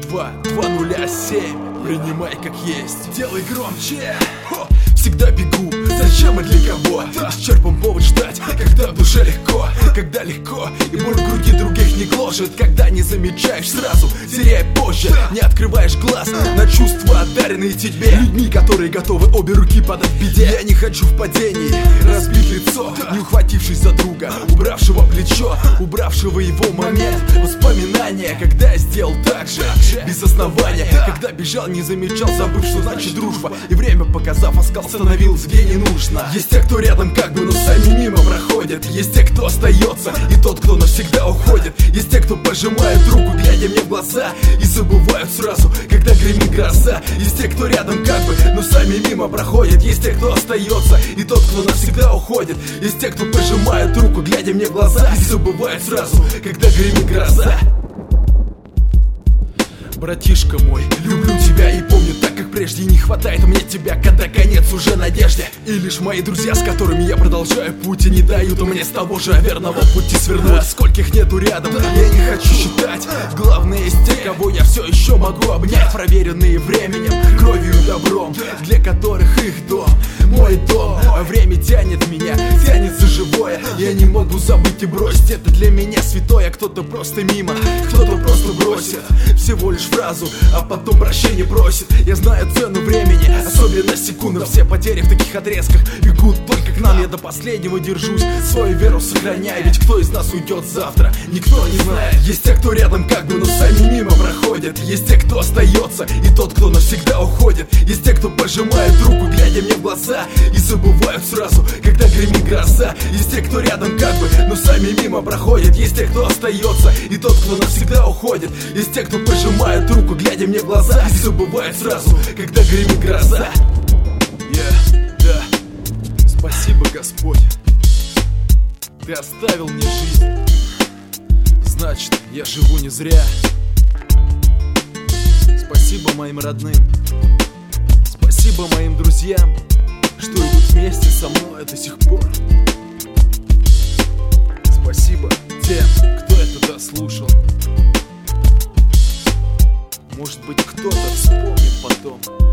2-2-0-7. Принимай как есть, делай громче. Всегда бегу, зачем и для кого? Исчерпан повод ждать, когда в душе легко. Когда легко, и боль в груди других не гложет. Когда не замечаешь сразу, теряя позже. Не открываешь глаз на чувства, одаренные тебе людьми, которые готовы обе руки подать в беде. Я не хочу в падении разбить лицо, не ухватившись за друга, убравшего плечо, убравшего его момент. Воспоминания, когда я сделал так же, без основания. Когда бежал, не замечал, забыв, что значит дружба. И время, показав оскал, становилось где не нужно. Есть те, кто рядом как бы, но сами мимо проходят. Есть те, кто остается, и тот, кто навсегда уходит. Есть те, кто пожимает руку, глядя мне в глаза, и забывают сразу, когда гремит гроза. Есть те, кто рядом как бы, но сами мимо проходят. Есть те, кто остается, и тот, кто навсегда уходит. Есть те, кто пожимает руку, глядя мне в глаза, и забывает сразу, когда гремит гроза. Братишка мой, люблю тебя и помню так, как прежде. Не хватает мне тебя, когда конец уже надежде. И лишь мои друзья, с которыми я продолжаю путь, и не дают мне с того же верного пути свернуть. Скольких нету рядом, я не хочу считать. Главное есть те, кого я все еще могу обнять. Проверенные временем, кровью и добром, для которых их дом мой дом. А время тянет меня, тянет за живое. Я не могу забыть и бросить, это для меня святое. Кто-то просто мимо, кто-то просто бросит всего лишь фразу, а потом прощения просит. Я знаю цену времени, особенно секунд. Все потери в таких отрезках бегут только к нам. Я до последнего держусь, свою веру сохраняю. Ведь кто из нас уйдет завтра, никто не знает. Есть те, кто рядом как бы, но сами мимо проходят. Есть те, кто остается, и тот, кто навсегда уходит. Есть те, кто пожимает руку, глядя мне в глаза, и забывают сразу, когда гремит гроза. Есть те, кто рядом как бы, но сами мимо проходят. Есть те, кто остается, и тот, кто навсегда уходит. Есть те, кто пожимает руку, глядя мне в глаза, и забывает сразу, когда гремит гроза. Да. Спасибо, Господь, Ты оставил мне жизнь, значит, я живу не зря. Спасибо моим родным, спасибо моим друзьям, что идут вместе со мной до сих пор. Спасибо тем, кто это дослушал. Может быть, кто-то вспомнит потом.